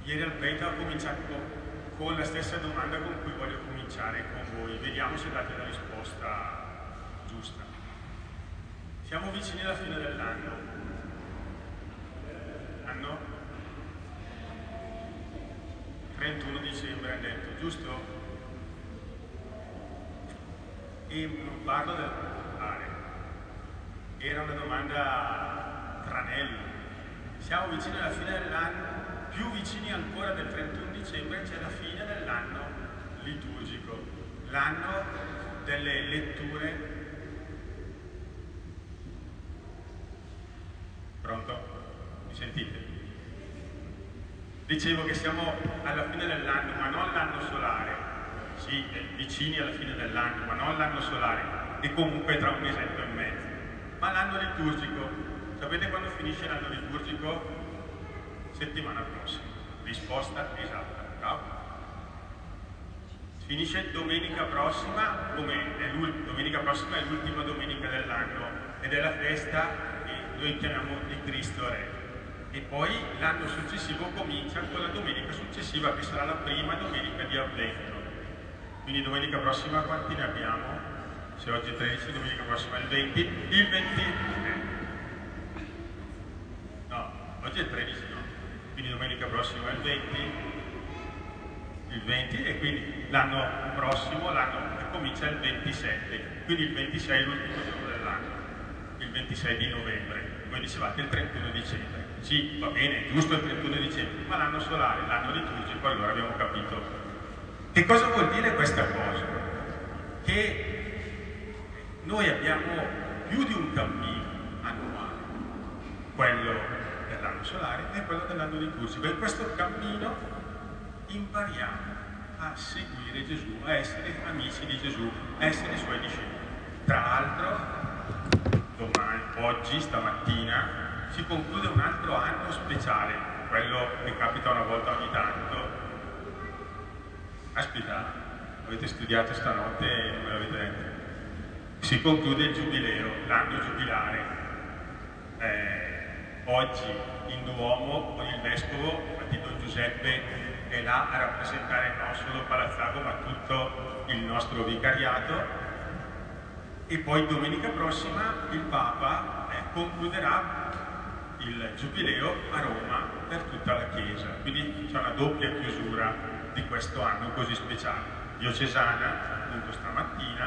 Ieri al break ho cominciato con la stessa domanda con cui voglio cominciare con voi. Vediamo se date la risposta giusta. Siamo vicini alla fine dell'anno. Anno? 31 dicembre hanno detto, giusto? E non parlo del particolare. Era una domanda tranello. Siamo vicini alla fine dell'anno, più vicini ancora del 31 dicembre c'è la fine dell'anno liturgico, l'anno delle letture. Pronto? Mi sentite? Dicevo che siamo alla fine dell'anno, ma non l'anno solare, sì, vicini alla fine dell'anno, ma non l'anno solare, e comunque tra un mesetto e mezzo, ma l'anno liturgico. Sapete quando finisce l'anno liturgico? Settimana prossima. Risposta esatta. Bravo. Finisce domenica prossima, domenica prossima è l'ultima domenica dell'anno ed è la festa che noi chiamiamo di Cristo Re. E poi l'anno successivo comincia con la domenica successiva che sarà la prima domenica di Avvento. Quindi domenica prossima quanti ne abbiamo? Se oggi è 13, domenica prossima è il 20, il 20. No, oggi è il 13, no. Quindi domenica prossima è il 20 e quindi l'anno prossimo, l'anno che comincia il 27, quindi il 26 è l'ultimo giorno dell'anno, il 26 di novembre, voi dicevate il 31 dicembre, sì, va bene, giusto il 31 dicembre, ma l'anno solare, l'anno liturgico, allora abbiamo capito. Che cosa vuol dire questa cosa? Che noi abbiamo più di un cammino annuale, quello dell'anno solare e quello dell'anno liturgico. In questo cammino impariamo a seguire Gesù, a essere amici di Gesù, a essere suoi discepoli. Tra l'altro, oggi, stamattina, si conclude un altro anno speciale, quello che capita una volta ogni tanto. Aspetta, avete studiato stanotte e non me l'avete detto. Si conclude il giubileo, l'anno giubilare. Oggi in Duomo con il Vescovo, infatti Don Giuseppe è là a rappresentare non solo Palazzago ma tutto il nostro vicariato, e poi domenica prossima il Papa concluderà il Giubileo a Roma per tutta la Chiesa, quindi c'è una doppia chiusura di questo anno così speciale, diocesana appunto stamattina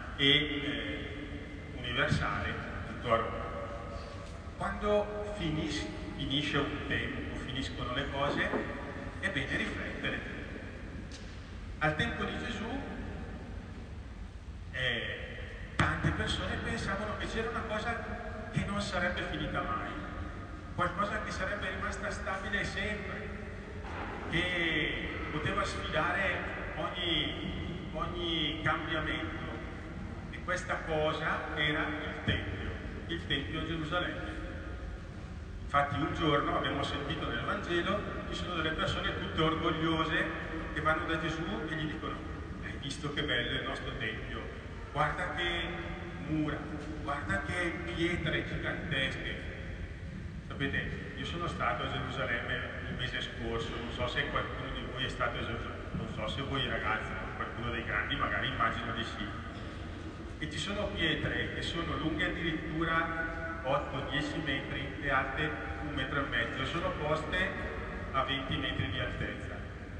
e universale tutto a Roma. Quando finisce un tempo, finiscono le cose, è bene riflettere. Al tempo di Gesù tante persone pensavano che c'era una cosa che non sarebbe finita mai, qualcosa che sarebbe rimasta stabile sempre, che poteva sfidare ogni cambiamento. E questa cosa era il Tempio a Gerusalemme. Infatti un giorno abbiamo sentito nel Vangelo, ci sono delle persone tutte orgogliose che vanno da Gesù e gli dicono: hai visto che bello il nostro Tempio? Guarda che mura, guarda che pietre gigantesche. Sapete, io sono stato a Gerusalemme il mese scorso, non so se qualcuno di voi è stato a Gerusalemme, non so se voi ragazzi, qualcuno dei grandi magari immagino di sì. E ci sono pietre che sono lunghe addirittura 8-10 metri e alte 1,5 metri, sono poste a 20 metri di altezza.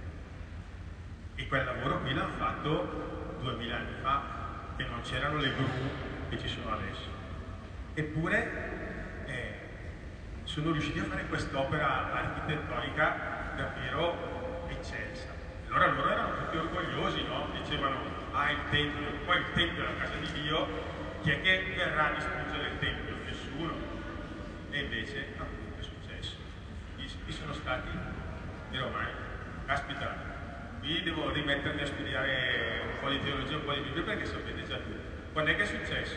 E quel lavoro qui l'hanno fatto 2000 anni fa, che non c'erano le gru che ci sono adesso. Eppure sono riusciti a fare quest'opera architettonica davvero eccelsa. Allora loro erano tutti orgogliosi, no? Dicevano: ah, il Tempio, poi il Tempio è la casa di Dio, chi è che verrà a distruggere il Tempio? Nessuno. E invece appunto è successo. Chi sono stati i romani? Caspita, qui devo rimettermi a studiare un po' di teologia, un po' di Bibbia, perché sapete già tutto. Quando è che è successo?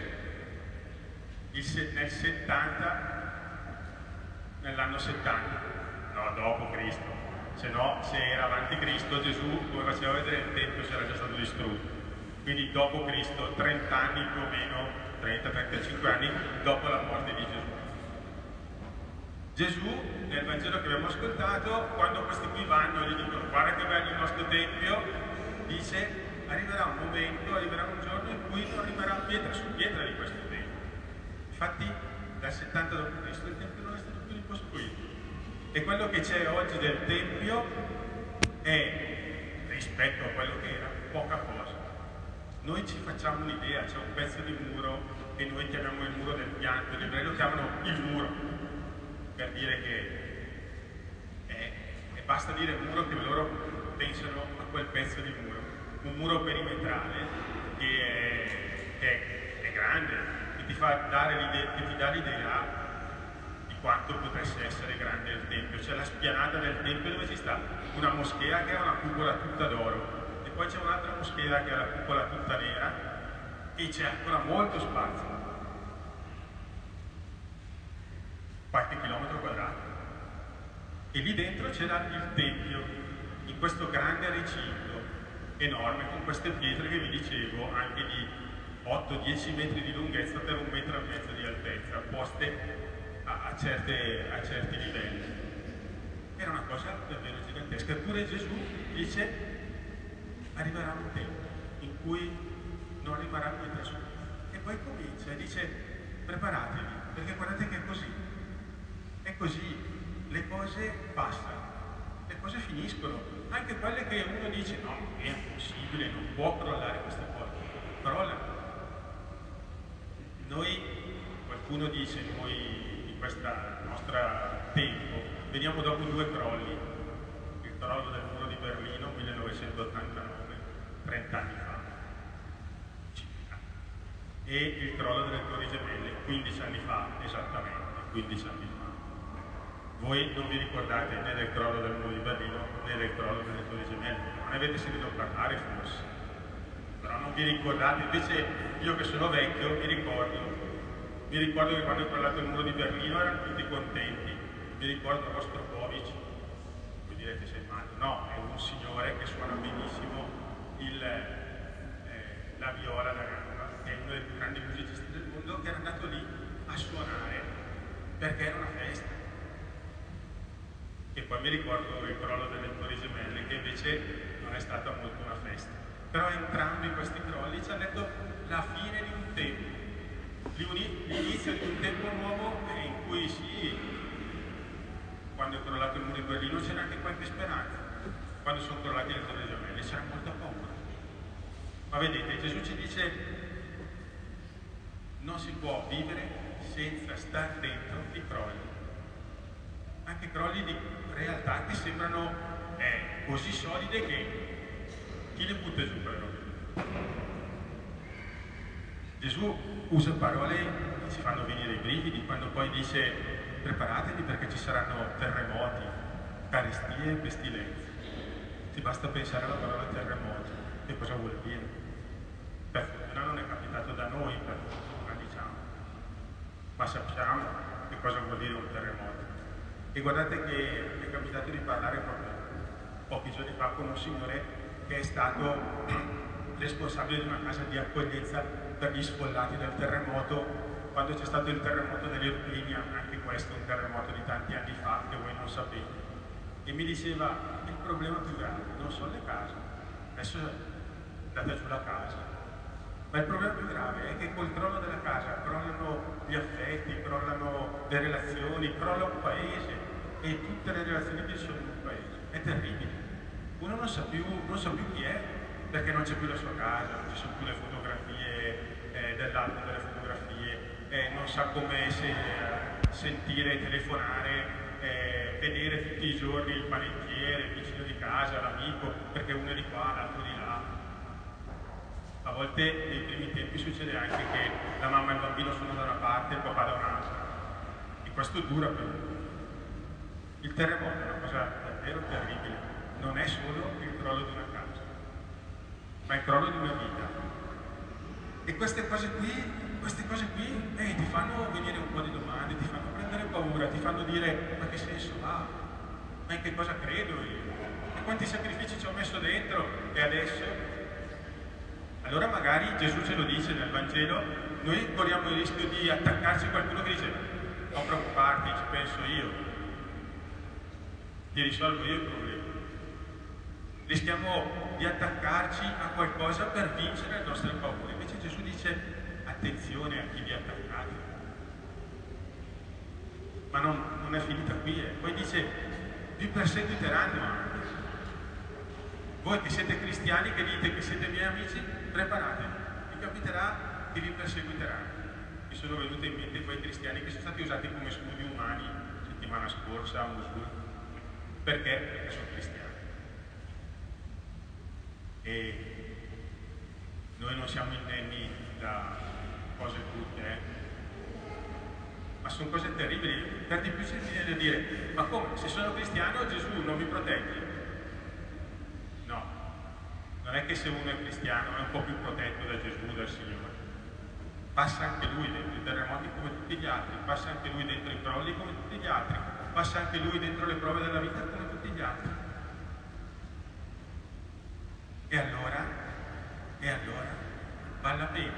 Nel 70, nell'anno 70, no, dopo Cristo. Se no, se era avanti Cristo, Gesù, come faceva vedere, il Tempio si era già stato distrutto. Quindi dopo Cristo, 30 anni più o meno, 30-35 anni dopo la morte di Gesù. Gesù, nel Vangelo che abbiamo ascoltato, quando questi qui vanno e gli dicono guarda che bello il nostro Tempio, dice arriverà un momento, arriverà un giorno in cui non rimarrà pietra su pietra di questo Tempio. Infatti dal 70 d.C. il Tempio non è stato più ricostruito. E quello che c'è oggi del Tempio è, rispetto a quello che era, poca cosa. Noi ci facciamo un'idea, c'è un pezzo di muro che noi chiamiamo il muro del pianto, gli ebrei lo chiamano il muro, per dire che e basta dire muro che loro pensano a quel pezzo di muro, un muro perimetrale che è grande, che ti fa dare l'idea, che ti dà l'idea di quanto potesse essere grande il Tempio. C'è la spianata del Tempio dove ci sta una moschea che ha una cupola tutta d'oro, e poi c'è un'altra moschea che ha la cupola tutta nera, e c'è ancora molto spazio, qualche chilometro quadrato, e lì dentro c'era il Tempio, in questo grande recinto enorme, con queste pietre che vi dicevo, anche di 8-10 metri di lunghezza per 1,5 metri di altezza, poste a certi livelli. Era una cosa davvero gigantesca. Eppure Gesù dice arriverà un tempo in cui non rimarrà pietra su. E poi comincia e dice preparatevi, perché guardate che è così. È così, le cose passano, le cose finiscono, anche quelle che uno dice no, è impossibile, non può crollare questa cosa, crollano. Noi, qualcuno dice, noi in questo nostro tempo veniamo dopo 2 crolli, il crollo del muro di Berlino 1989, 30 anni fa, e il crollo delle Torri Gemelle 15 anni fa, esattamente 15 anni fa. Voi non vi ricordate né del crollo del muro di Berlino né del crollo delle Torri Gemelle, non ne avete sentito parlare forse, però non vi ricordate. Invece io che sono vecchio mi ricordo che quando è crollato il muro di Berlino erano tutti contenti. Mi ricordo Rostropovich, voi direte sei matto, no, è un signore che suona benissimo la viola da gamba, che è uno dei più grandi musicisti del mondo, che era andato lì a suonare perché era una festa. E poi mi ricordo il crollo delle Torri Gemelle, che invece non è stata molto una festa. Però entrambi questi crolli ci hanno detto la fine di un tempo, l'inizio di un tempo nuovo in cui sì, quando è crollato il muro di Berlino c'era anche qualche speranza, quando sono crollati le Torri Gemelle c'era molta paura. Ma vedete, Gesù ci dice non si può vivere senza stare dentro i crolli, anche crolli di realtà che sembrano così solide che chi le butta giù però? Gesù usa parole che ci fanno venire i brividi quando poi dice preparatevi perché ci saranno terremoti, carestie e pestilenze. Ti basta pensare alla parola terremoti, che cosa vuol dire? Per fortuna non è capitato da noi, per fortuna diciamo, ma sappiamo che cosa vuol dire un terremoto. E guardate che mi è capitato di parlare proprio pochi giorni fa con un signore che è stato responsabile di una casa di accoglienza per gli sfollati del terremoto, quando c'è stato il terremoto dell'Irpinia, anche questo è un terremoto di tanti anni fa che voi non sapete. E mi diceva il problema più grave non sono le case, adesso è andata giù la casa, ma il problema più grave è che col crollo della casa crollano gli affetti, crollano le relazioni, crolla un paese e tutte le relazioni che ci sono in un paese. È terribile. Uno non sa più chi è, perché non c'è più la sua casa, non ci sono più le fotografie dell'album delle fotografie, non sa come sentire, telefonare, vedere tutti i giorni il panettiere, il vicino di casa, l'amico, perché uno è di qua, l'altro di là. A volte nei primi tempi succede anche che la mamma e il bambino sono da una parte e il papà da un'altra, e questo dura per lui. Il terremoto è una cosa davvero terribile, non è solo il crollo di una casa, ma il crollo di una vita. E queste cose qui ti fanno venire un po' di domande, ti fanno prendere paura, ti fanno dire ma che senso ha? Ma in che cosa credo io? E quanti sacrifici ci ho messo dentro e adesso? Allora magari Gesù ce lo dice nel Vangelo, noi corriamo il rischio di attaccarci a qualcuno che dice non preoccuparti, ci penso io, ti risolvo io il problema. Rischiamo di attaccarci a qualcosa per vincere le nostre paure. Invece Gesù dice attenzione a chi vi attaccate. Ma non è finita qui. Poi dice vi perseguiteranno anche. Voi che siete cristiani, che dite che siete miei amici, preparatevi, vi capiterà che vi perseguiteranno. Mi sono venute in mente quei cristiani che sono stati usati come scudi umani settimana scorsa a Mosul. Perché? Perché sono cristiani. E noi non siamo indenni da cose brutte, ma sono cose terribili. Per di più ci viene da dire, ma come? Se sono cristiano Gesù non mi protegge? No, non è che se uno è cristiano è un po' più protetto da Gesù, dal Signore. Passa anche lui dentro i terremoti come tutti gli altri, passa anche lui dentro i crolli come tutti gli altri, passa anche lui dentro le prove della vita come tutti gli altri. E allora vale la pena?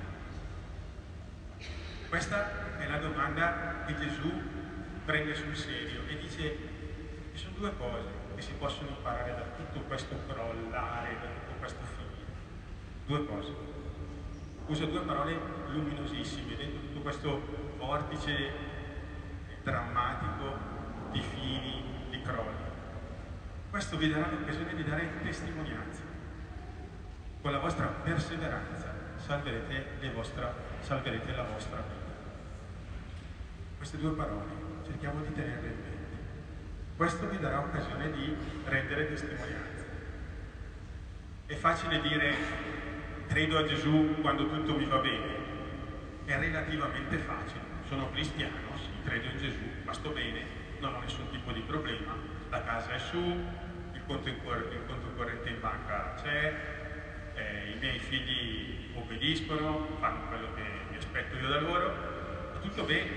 Questa è la domanda che Gesù prende sul serio e dice: ci sono due cose che si possono imparare da tutto questo crollare, da tutto questo finire. Due cose. Usa due parole luminosissime dentro tutto questo vortice drammatico di fini, di crolli. Questo vi darà l'occasione di dare testimonianza. Con la vostra perseveranza salverete la vostra vita. Queste due parole cerchiamo di tenerle in mente. Questo vi darà occasione di rendere testimonianza. È facile dire credo a Gesù quando tutto mi va bene. È relativamente facile. Sono cristiano, sì, credo in Gesù, ma sto bene, non ho nessun tipo di problema, la casa è su, il conto corrente in banca c'è, i miei figli obbediscono, fanno quello che mi aspetto io da loro, va tutto bene.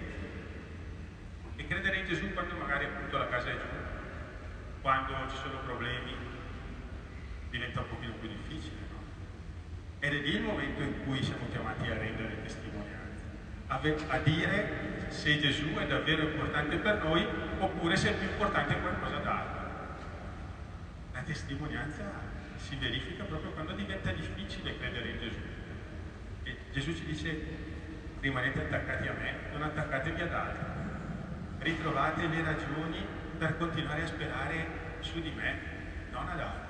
E credere in Gesù quando magari appunto la casa è giù, quando ci sono problemi, diventa un pochino più difficile, no? Ed è lì il momento in cui siamo chiamati a rendere testimonianza, a dire se Gesù è davvero importante per noi oppure se è più importante qualcosa d'altro. La testimonianza si verifica proprio quando diventa difficile credere in Gesù. E Gesù ci dice: rimanete attaccati a me, non attaccatevi ad altri. Ritrovate le ragioni per continuare a sperare su di me, non ad altri.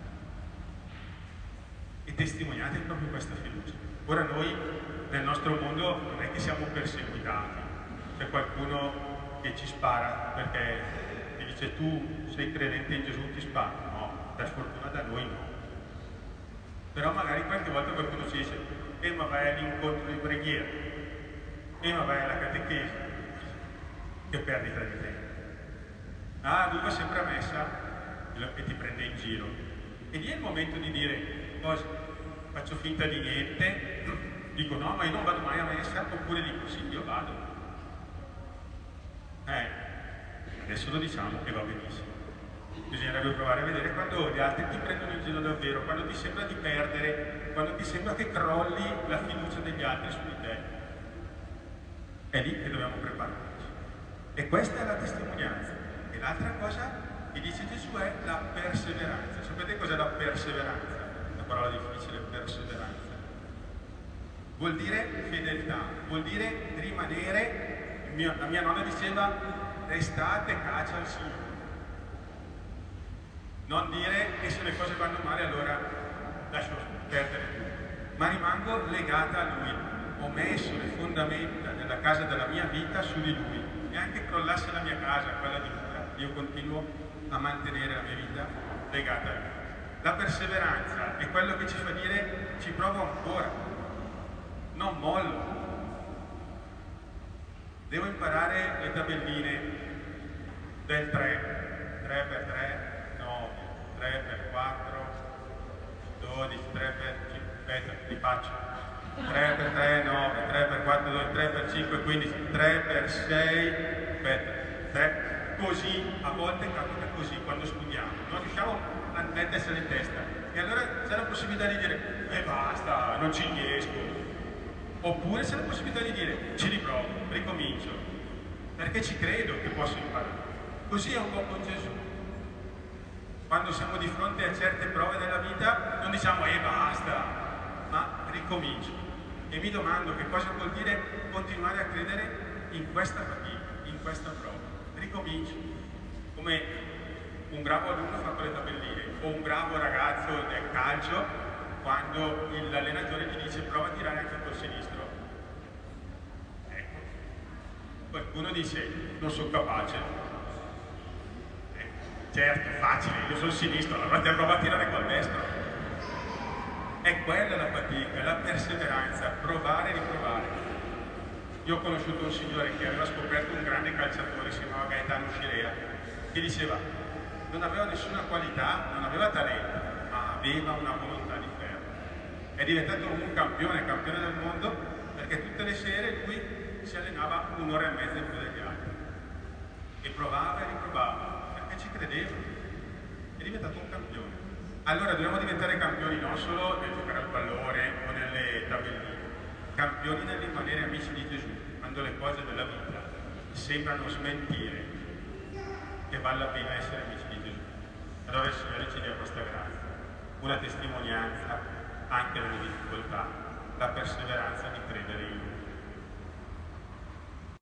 E testimoniate proprio questa fiducia. Ora noi nel nostro mondo non è che siamo perseguitati, c'è qualcuno che ci spara perché ti dice tu sei credente in Gesù, ti spara. No, per fortuna da noi no. Però magari qualche volta qualcuno ci dice ma vai all'incontro di preghiera, ma vai alla catechesi, che perdita di tempo. Ah, lui va sempre a messa e ti prende in giro. E lì è il momento di dire cosa? Faccio finta di niente, dico no, ma io non vado mai a messa, oppure dico sì, io vado. Adesso lo diciamo che va benissimo. Bisognerebbe provare a vedere quando gli altri ti prendono in giro davvero, quando ti sembra di perdere, quando ti sembra che crolli la fiducia degli altri su di te. È lì che dobbiamo prepararci. E questa è la testimonianza. E l'altra cosa che dice Gesù è la perseveranza. Sapete cos'è la perseveranza? Una parola difficile, perseveranza. Vuol dire fedeltà, vuol dire rimanere. La mia nonna diceva restate caccia al Signore. Non dire che se le cose vanno male allora lascio perdere tutto, ma rimango legata a Lui. Ho messo le fondamenta della casa della mia vita su di Lui. E anche crollasse la mia casa, quella di Luca, io continuo a mantenere la mia vita legata a Lui. La perseveranza è quello che ci fa dire ci provo ancora, non mollo. Devo imparare le tabelline del 3, 3 per 3, 9, 3 per 4, 12, 3 per 5, aspetta, li faccio. 3 per 3, 9, 3 per 4, 2, 3 per 5, 15, 3 per 6, aspetta, 3, così, a volte capita così quando studiamo, non riusciamo a mettersela in testa. E allora c'è la possibilità di dire, basta, non ci riesco. Oppure c'è la possibilità di dire, ci riprovo, ricomincio. ricomincio, perché ci credo che posso imparare. Così è un po' con Gesù. Quando siamo di fronte a certe prove della vita non diciamo basta, ma ricomincio. E mi domando che cosa vuol dire continuare a credere in questa fatica, in questa prova. Ricomincio. Come un bravo alunno fa con le tabelline, o un bravo ragazzo del calcio quando l'allenatore gli dice prova a tirare anche col sinistro. Ecco. Qualcuno dice non sono capace. Certo, facile, io sono sinistro, allora ti prova a tirare col destro. È quella la fatica, la perseveranza, provare e riprovare. Io ho conosciuto un signore che aveva scoperto un grande calciatore, si chiamava Gaetano Scirea, che diceva non aveva nessuna qualità, non aveva talento, ma aveva una volontà di ferro. È diventato un campione del mondo, perché tutte le sere lui si allenava un'ora e mezza in più degli altri. E provava e riprovava. Ci credeva, è diventato un campione. Allora dobbiamo diventare campioni non solo nel giocare al pallone o nelle tabelline, campioni nel rimanere amici di Gesù, quando le cose della vita sembrano smentire che vale la pena essere amici di Gesù. Allora il Signore ci dia questa grazia, una testimonianza anche nelle difficoltà, la perseveranza di credere in Lui.